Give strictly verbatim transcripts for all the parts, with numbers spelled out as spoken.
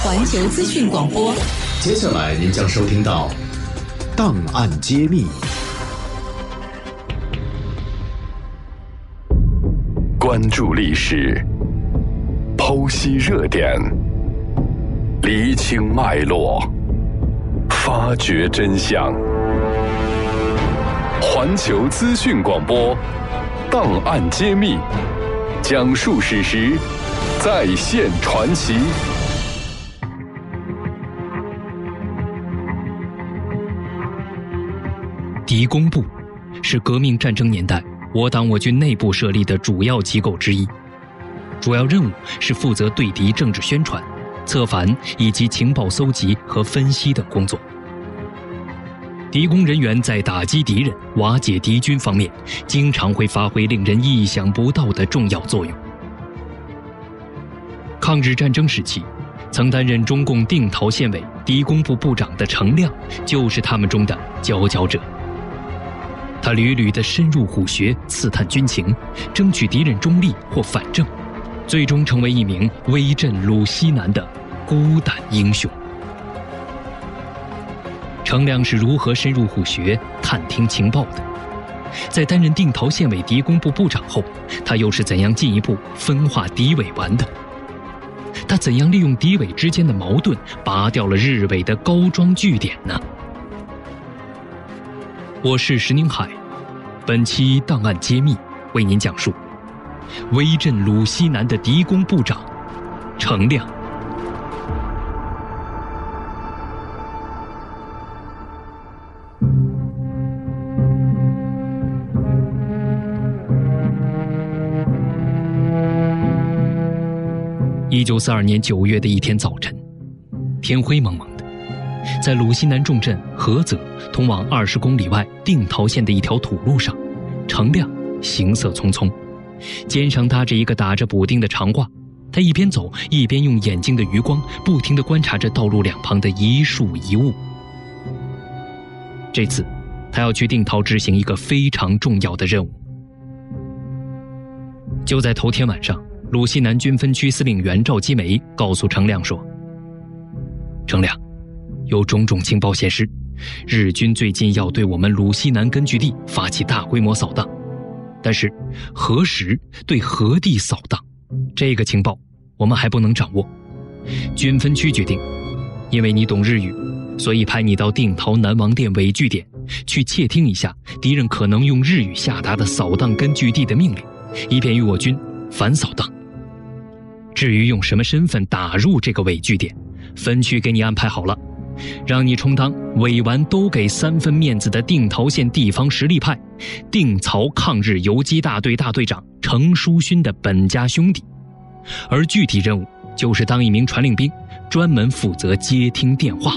环球资讯广播。 接下来您将收听到《档案揭秘》， 关注历史，剖析热点，厘清脉络，发掘真相。环球资讯广播，档案揭秘，讲述史实，再现传奇。 敌工部是革命战争年代我党我军内部设立的主要机构之一，主要任务是负责对敌政治宣传、策反以及情报搜集和分析等工作。敌工人员在打击敌人、瓦解敌军方面，经常会发挥令人意想不到的重要作用。抗日战争时期，曾担任中共定陶县委敌工部部长的程亮，就是他们中的佼佼者。他屡屡地深入虎穴，刺探军情，争取敌人中立或反正，最终成为一名威震鲁西南的孤胆英雄。程亮是如何深入虎穴探听情报的？在担任定陶县委敌工部部长后，他又是怎样进一步分化敌伪顽的？他怎样利用敌伪之间的矛盾，拔掉了日伪的高装据点呢？我是石宁海，本期档案揭秘为您讲述威震鲁西南的敌工部长程亮。一九四二年九月的一天早晨，天灰蒙蒙的，在鲁西南重镇菏泽通往二十公里外定陶县的一条土路上，程亮行色匆匆，肩上搭着一个打着补丁的长褂。他一边走一边用眼睛的余光不停地观察着道路两旁的一树一物。这次他要去定陶执行一个非常重要的任务。就在头天晚上，鲁西南军分区司令员赵基梅告诉程亮说，程亮，有种种情报显示，日军最近要对我们鲁西南根据地发起大规模扫荡，但是何时对何地扫荡，这个情报我们还不能掌握。军分区决定，因为你懂日语，所以派你到定陶南王店伪据点去窃听一下敌人可能用日语下达的扫荡根据地的命令，以便与我军反扫荡。至于用什么身份打入这个伪据点，分区给你安排好了，让你充当伪顽都给三分面子的定陶县地方实力派定曹抗日游击大队大队长程书勋的本家兄弟，而具体任务就是当一名传令兵，专门负责接听电话。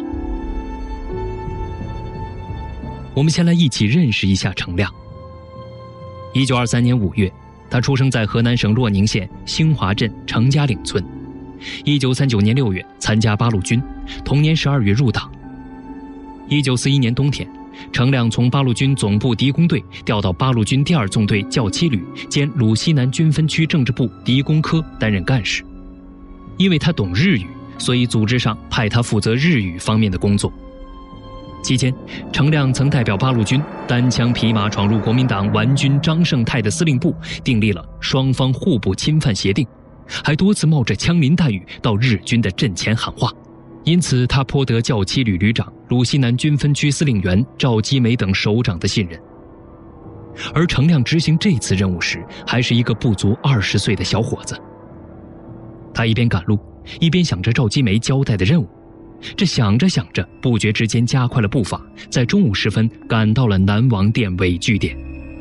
我们先来一起认识一下程亮。一九二三年五月，他出生在河南省洛宁县兴华镇程家岭村。一九三九年六月参加八路军，同年十二月入党。一九四一年冬天，程亮从八路军总部敌工队调到八路军第二纵队教七旅兼鲁西南军分区政治部敌工科担任干事。因为他懂日语，所以组织上派他负责日语方面的工作。期间，程亮曾代表八路军单枪匹马闯入国民党顽军张胜泰的司令部，订立了双方互不侵犯协定，还多次冒着枪林弹雨到日军的阵前喊话，因此他颇得教七旅旅长、鲁西南军分区司令员赵基梅等首长的信任。而程亮执行这次任务时，还是一个不足二十岁的小伙子。他一边赶路，一边想着赵基梅交代的任务。这想着想着，不觉之间加快了步伐，在中午时分赶到了南王店伪据点。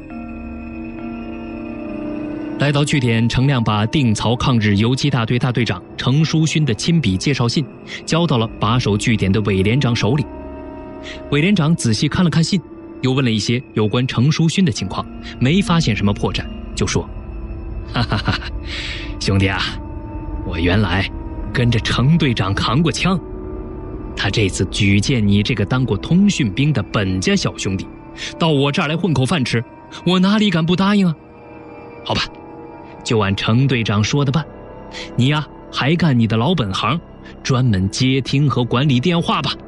来到据点，程亮把定曹抗日游击大队大队长程书勋的亲笔介绍信交到了把守据点的韦连长手里。韦连长仔细看了看信，又问了一些有关程书勋的情况，没发现什么破绽，就说：哈哈哈，兄弟啊，我原来跟着程队长扛过枪，他这次举荐你这个当过通讯兵的本家小兄弟，到我这儿来混口饭吃，我哪里敢不答应啊？好吧，就按程队长说的办，你呀还干你的老本行， 专门接听和管理电话吧。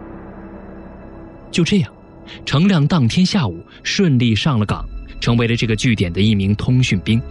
就这样，程亮当天下午顺利上了岗，成为了这个据点的一名通讯兵。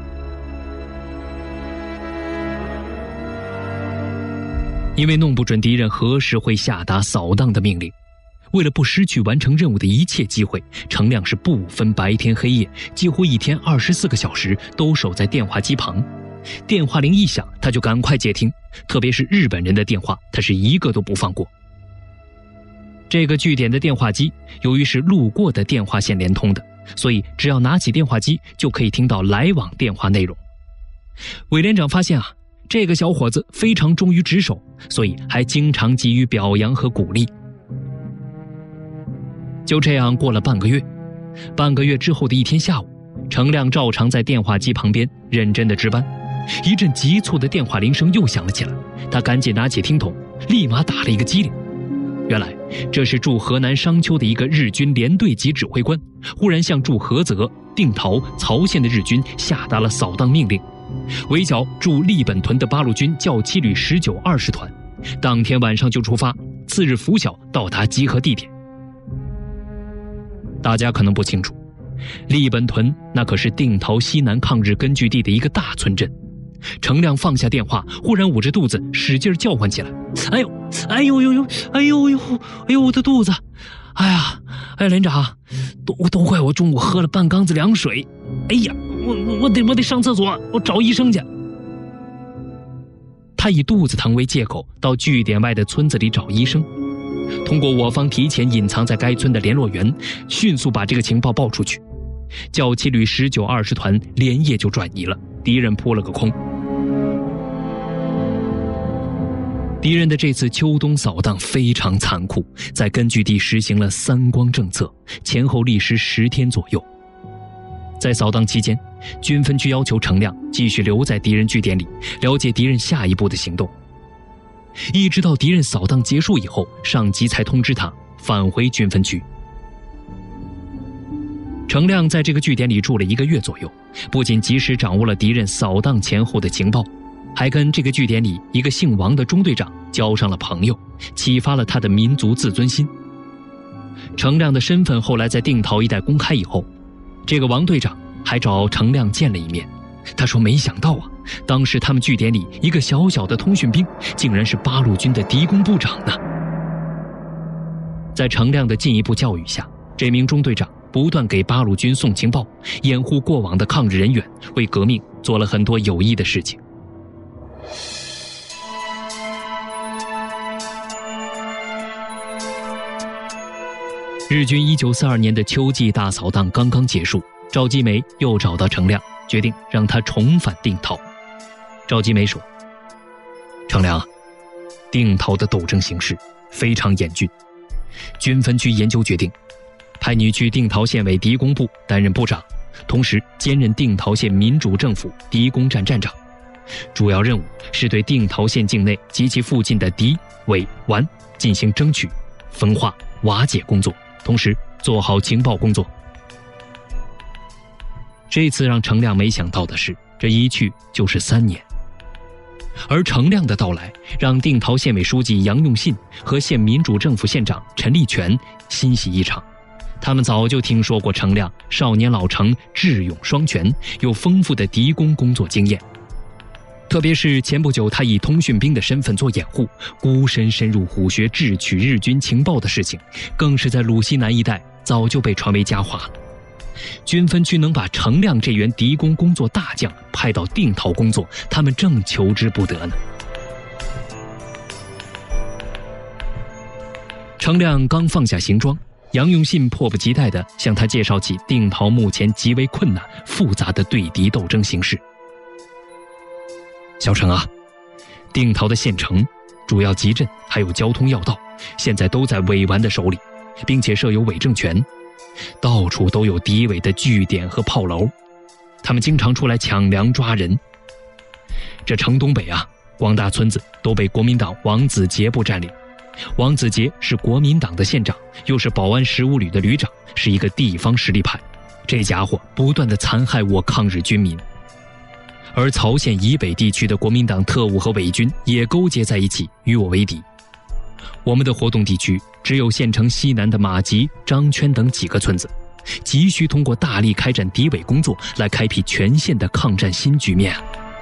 因为弄不准敌人何时会下达扫荡的命令，为了不失去完成任务的一切机会，程亮是不分白天黑夜，几乎一天二十四个小时都守在电话机旁。电话铃一响，他就赶快接听，特别是日本人的电话，他是一个都不放过。这个据点的电话机由于是路过的电话线连通的，所以只要拿起电话机就可以听到来往电话内容。韦连长发现啊，这个小伙子非常忠于职守，所以还经常给予表扬和鼓励。就这样过了半个月，半个月之后的一天下午，程亮照常在电话机旁边认真的值班。一阵急促的电话铃声又响了起来，他赶紧拿起听筒，立马打了一个机灵。原来这是驻河南商丘的一个日军连队级指挥官，忽然向驻菏泽、定陶、曹县的日军下达了扫荡命令，围剿驻立本屯的八路军教七旅十九二师团，当天晚上就出发，次日拂晓到达集合地点。大家可能不清楚，立本屯那可是定陶西南抗日根据地的一个大村镇。程亮放下电话，忽然捂着肚子使劲叫唤起来：“哎呦，哎呦呦呦，哎呦呦，哎呦我的肚子！哎呀，哎连长，都都怪我中午喝了半缸子凉水！哎呀，我我得我得上厕所，我找医生去。”他以肚子疼为借口，到据点外的村子里找医生。通过我方提前隐藏在该村的联络员，迅速把这个情报报出去。教七旅十九二师团连夜就转移了，敌人扑了个空。敌人的这次秋冬扫荡非常残酷，在根据地实行了三光政策，前后历时十天左右。在扫荡期间，军分区要求程亮继续留在敌人据点里，了解敌人下一步的行动。一直到敌人扫荡结束以后，上级才通知他返回军分区。程亮在这个据点里住了一个月左右，不仅及时掌握了敌人扫荡前后的情报，还跟这个据点里一个姓王的中队长交上了朋友，启发了他的民族自尊心。程亮的身份后来在定陶一带公开以后，这个王队长还找程亮见了一面。他说没想到啊，当时他们据点里一个小小的通讯兵竟然是八路军的敌工部长呢。在程亮的进一步教育下，这名中队长不断给八路军送情报，掩护过往的抗日人员，为革命做了很多有益的事情。日军一九四二年的秋季大扫荡刚刚结束，赵基梅又找到程亮，决定让他重返定陶。赵基梅说：“程亮啊，定陶的斗争形势非常严峻，军分区研究决定，派你去定陶县委敌工部担任部长，同时兼任定陶县民主政府敌工站站长。主要任务是对定陶县境内及其附近的敌伪顽进行争取、分化、瓦解工作，同时做好情报工作。”这次让程亮没想到的是，这一去就是三年。而程亮的到来让定陶县委书记杨用信和县民主政府县长陈立全欣喜异常。他们早就听说过程亮少年老成，智勇双全，有丰富的敌工工作经验。特别是前不久他以通讯兵的身份做掩护，孤身深入虎穴智取日军情报的事情，更是在鲁西南一带早就被传为佳话了。军分区能把程亮这员敌工工作大将派到定陶工作，他们正求之不得呢。程亮刚放下行装，杨用信迫不及待地向他介绍起定陶目前极为困难复杂的对敌斗争形势。小程啊，定陶的县城、主要集镇还有交通要道，现在都在伪顽的手里，并且设有伪政权，到处都有敌伪的据点和炮楼，他们经常出来抢粮抓人。这城东北啊，广大村子都被国民党王子杰部占领。王子杰是国民党的县长，又是保安十五旅的旅长，是一个地方实力派。这家伙不断地残害我抗日军民。 而曹县以北地区的国民党特务和伪军也勾结在一起，与我为敌。我们的活动地区只有县城西南的马集、张圈等几个村子，急需通过大力开展敌伪工作来开辟全县的抗战新局面啊！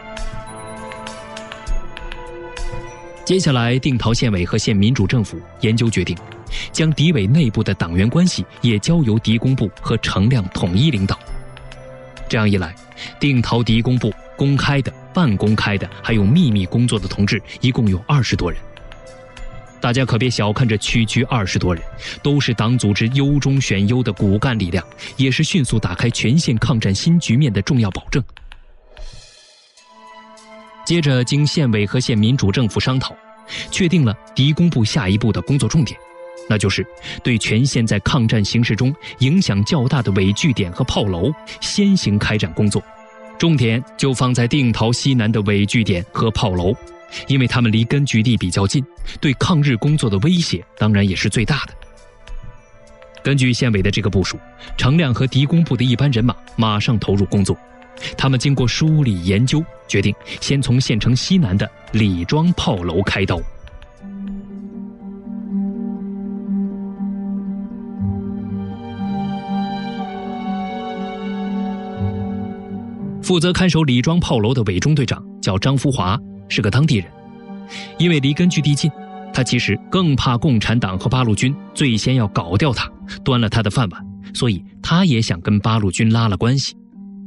接下来，定陶县委和县民主政府研究决定，将敌伪内部的党员关系也交由敌工部和程亮统一领导。这样一来，定陶敌工部公开的、半公开的，还有秘密工作的同志一共有二十多人。大家可别小看这区区二十多人，都是党组织优中选优的骨干力量，也是迅速打开全县抗战新局面的重要保证。接着，经县委和县民主政府商讨，确定了敌工部下一步的工作重点，那就是对全县在抗战形势中影响较大的伪据点和炮楼先行开展工作，重点就放在定陶西南的伪据点和炮楼，因为他们离根据地比较近，对抗日工作的威胁当然也是最大的。根据县委的这个部署，程亮和敌工部的一班人马马上投入工作。他们经过梳理研究，决定先从县城西南的李庄炮楼开刀。负责看守李庄炮楼的伪中队长叫张福华，是个当地人。因为离根据地近，他其实更怕共产党和八路军最先要搞掉他，端了他的饭碗，所以他也想跟八路军拉了关系。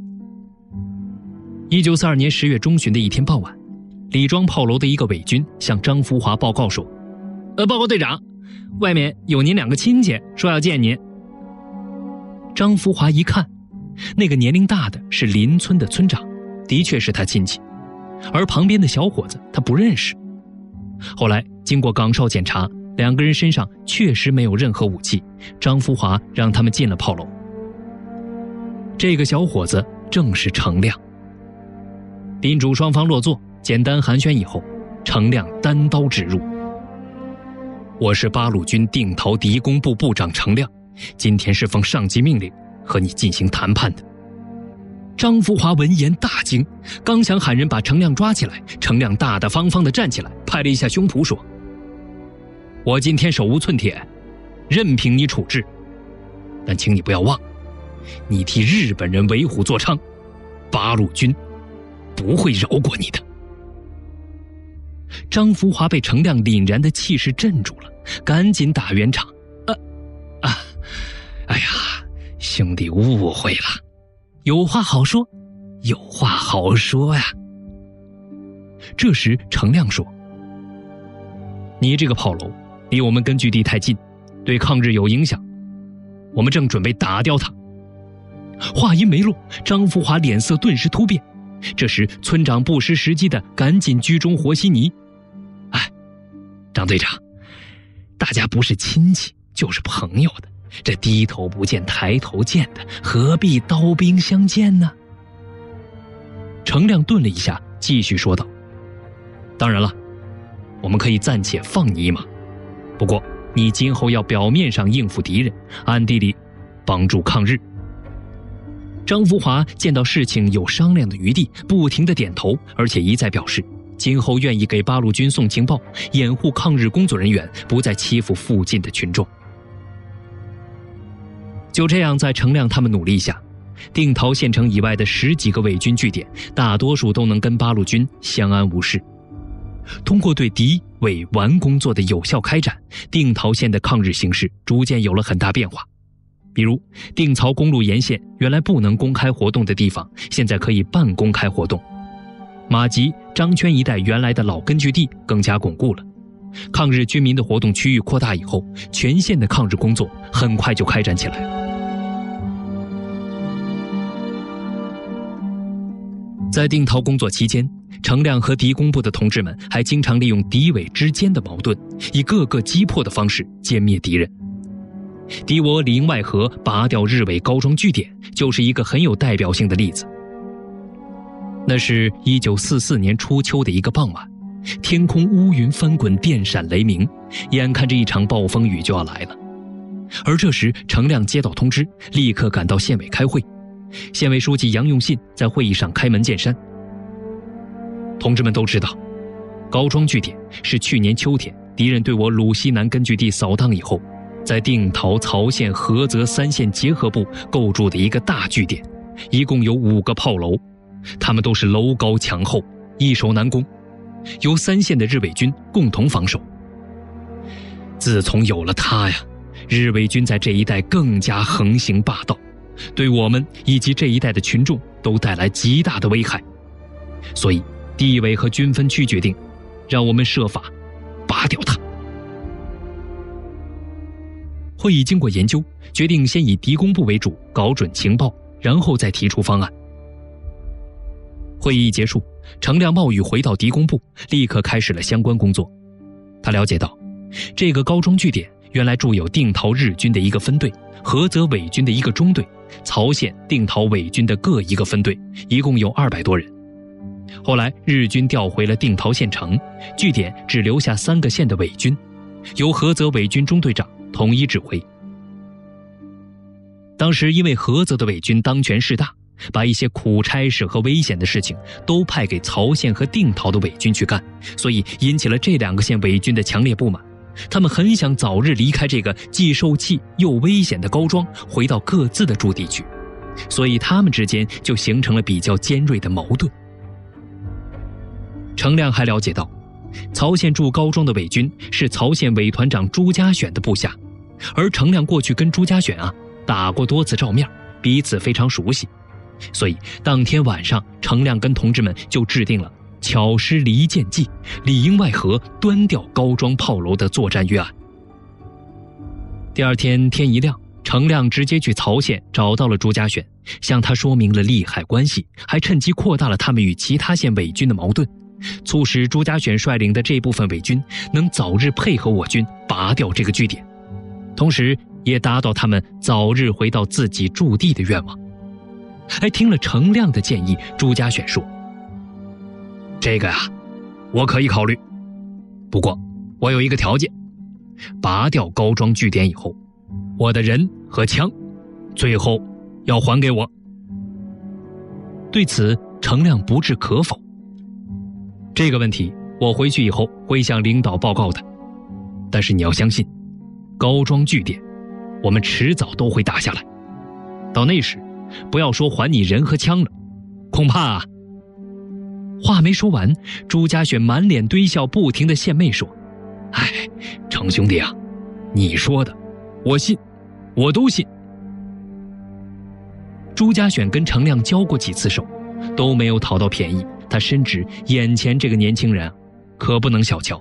一九四二年十月中旬的一天傍晚，李庄炮楼的一个伪军向张福华报告说：“呃，报告队长，外面有您两个亲戚，说要见您。”张福华一看，那个年龄大的是邻村的村长，的确是他亲戚，而旁边的小伙子他不认识。后来经过岗哨检查，两个人身上确实没有任何武器，张福华让他们进了炮楼。这个小伙子正是程亮。宾主双方落座，简单寒暄以后，程亮单刀直入：“我是八路军定陶敌工部部长程亮，今天是奉上级命令和你进行谈判的。”张福华闻言大惊，刚想喊人把程亮抓起来，程亮大大方方地站起来，拍了一下胸脯说：“我今天手无寸铁，任凭你处置，但请你不要忘，你替日本人为虎作伥，八路军不会饶过你的。”张福华被程亮凛然的气势镇住了，赶紧打圆场：“啊啊，哎呀，兄弟误会了，有话好说，有话好说呀。”这时程亮说：“你这个炮楼离我们根据地太近，对抗日有影响，我们正准备打掉它。”话音没落，张福华脸色顿时突变。这时村长不失时机的赶紧居中和稀泥：“哎，张队长，大家不是亲戚就是朋友的，这低头不见抬头见的，何必刀兵相见呢？”程亮顿了一下，继续说道：“当然了，我们可以暂且放你一马，不过你今后要表面上应付敌人，暗地里帮助抗日。”张福华见到事情有商量的余地，不停地点头，而且一再表示今后愿意给八路军送情报，掩护抗日工作人员不再欺负附近的群众。就这样，在程亮他们努力下，定陶县城以外的十几个伪军据点，大多数都能跟八路军相安无事。通过对敌伪顽工作的有效开展，定陶县的抗日形势逐渐有了很大变化。比如定曹公路沿线原来不能公开活动的地方，现在可以半公开活动。马集、张圈一带原来的老根据地更加巩固了。抗日军民的活动区域扩大以后，全县的抗日工作很快就开展起来了。在定陶工作期间，程亮和敌工部的同志们还经常利用敌伪之间的矛盾，以各个击破的方式歼灭敌人。敌我里应外合拔掉日伪高装据点，就是一个很有代表性的例子。那是一九四四年初秋的一个傍晚，天空乌云翻滚，电闪雷鸣，眼看着一场暴风雨就要来了。而这时程亮接到通知，立刻赶到县委开会。县委书记杨用信在会议上开门见山：“ 同志们都知道，高庄据点是去年秋天敌人对我鲁西南根据地扫荡以后，在定陶、曹县、菏泽三县结合部构筑的一个大据点，一共有五个炮楼，它们都是楼高墙厚，易守难攻，由三县的日伪军共同防守。自从有了它呀，日伪军在这一带更加横行霸道，对我们以及这一带的群众都带来极大的危害。所以地委和军分区决定，让我们设法拔掉它。会议经过研究，决定先以敌工部为主，搞准情报，然后再提出方案。会议一结束，程亮冒雨回到敌工部，立刻开始了相关工作。他了解到，这个高庄据点原来驻有定陶日军的一个分队，菏泽伪军的一个中队，曹县定陶伪军的各一个分队，一共有二百多人。后来日军调回了定陶县城，据点只留下三个县的伪军，由菏泽伪军中队长统一指挥。当时因为菏泽的伪军当权势大，把一些苦差事和危险的事情都派给曹县和定陶的伪军去干，所以引起了这两个县伪军的强烈不满。他们很想早日离开这个既受气又危险的高庄，回到各自的驻地去，所以他们之间就形成了比较尖锐的矛盾。程亮还了解到，曹县驻高庄的伪军是曹县伪团长朱家选的部下，而程亮过去跟朱家选啊打过多次照面，彼此非常熟悉，所以当天晚上程亮跟同志们就制定了巧施离间计，里应外合，端掉高庄炮楼的作战预案。第二天天一亮，程亮直接去曹县找到了朱家选，向他说明了利害关系，还趁机扩大了他们与其他县伪军的矛盾，促使朱家选率领的这部分伪军能早日配合我军拔掉这个据点，同时也达到他们早日回到自己驻地的愿望。还听了程亮的建议，朱家选说，这个呀我可以考虑，不过我有一个条件，拔掉高庄据点以后，我的人和枪最后要还给我。对此程亮不置可否，这个问题我回去以后会向领导报告的，但是你要相信，高庄据点我们迟早都会打下来，到那时不要说还你人和枪了，恐怕啊……话没说完，朱家选满脸堆笑，不停地献媚说，哎，程兄弟啊，你说的我信，我都信。朱家选跟程亮交过几次手，都没有讨到便宜，他深知眼前这个年轻人可不能小瞧。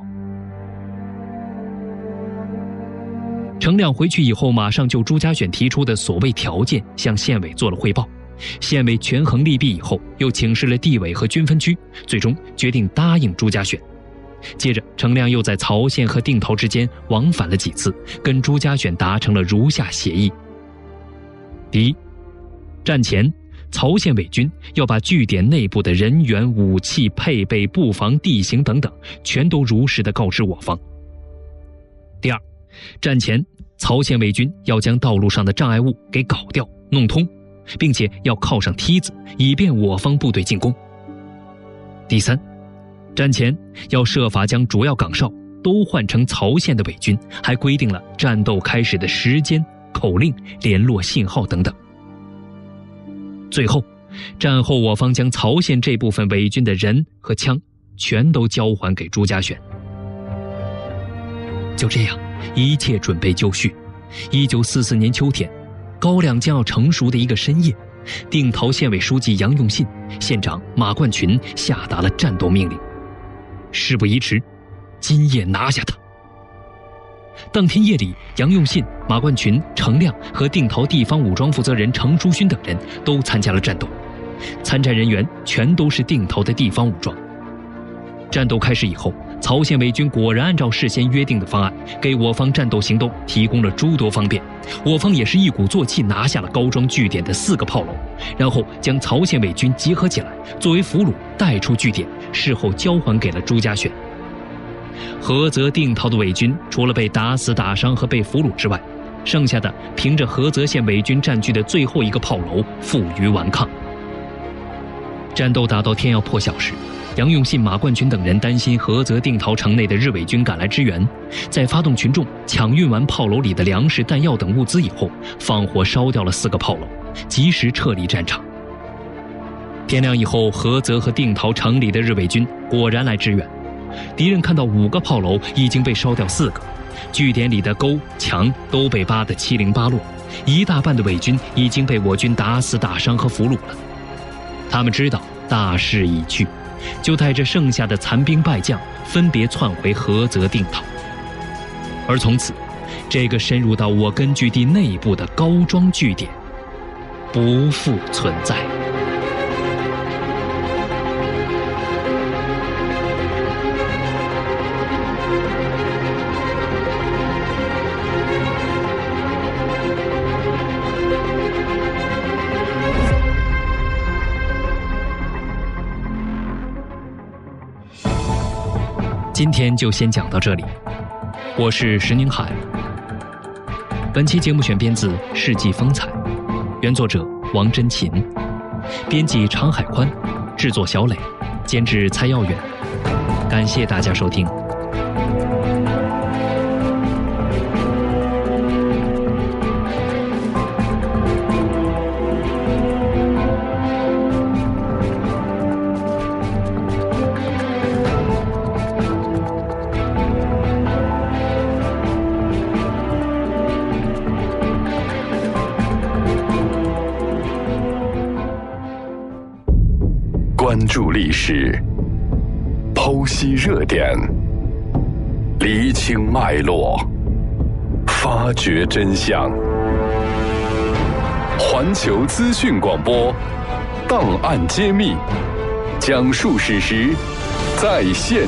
程亮回去以后，马上就朱家选提出的所谓条件向县委做了汇报。县委权衡利弊以后，又请示了地委和军分区，最终决定答应朱家选。接着程亮又在曹县和定陶之间往返了几次，跟朱家选达成了如下协议：第一，战前曹县伪军要把据点内部的人员、武器、配备、布防、地形等等全都如实的告知我方。第二，战前曹县伪军要将道路上的障碍物给搞掉弄通，并且要靠上梯子，以便我方部队进攻。第三，战前要设法将主要岗哨都换成曹县的伪军，还规定了战斗开始的时间、口令、联络信号等等。最后，战后我方将曹县这部分伪军的人和枪全都交还给朱家选。就这样，一切准备就绪。一九四四年秋天，高粱将要成熟的一个深夜，定陶县委书记杨用信、县长马冠群下达了战斗命令，事不宜迟，今夜拿下他。当天夜里，杨用信、马冠群、程亮和定陶地方武装负责人程书勋等人都参加了战斗，参战人员全都是定陶的地方武装。战斗开始以后，曹县伪军果然按照事先约定的方案，给我方战斗行动提供了诸多方便。我方也是一鼓作气拿下了高庄据点的四个炮楼，然后将曹县伪军集合起来，作为俘虏带出据点，事后交还给了朱家选。菏泽定陶的伪军除了被打死打伤和被俘虏之外，剩下的凭着菏泽县伪军占据的最后一个炮楼负隅顽抗。战斗打到天要破晓时， 杨永信、马冠群等人担心菏泽定陶城内的日伪军赶来支援，在发动群众抢运完炮楼里的粮食、弹药等物资以后，放火烧掉了四个炮楼，及时撤离战场。天亮以后，菏泽和定陶城里的日伪军果然来支援。敌人看到五个炮楼已经被烧掉四个，据点里的沟墙都被扒得七零八落，一大半的伪军已经被我军打死、打伤和俘虏了。他们知道大势已去，就带着剩下的残兵败将分别窜回菏泽定陶。而从此，这个深入到我根据地内部的高庄据点不复存在。今天就先讲到这里，我是石宁海。本期节目选编自《世纪风采》，原作者王真琴，编辑常海宽，制作小磊，监制蔡耀远。感谢大家收听。 关注历史，剖析热点，厘清脉络，发掘真相。环球资讯广播，档案揭秘，讲述史实，在线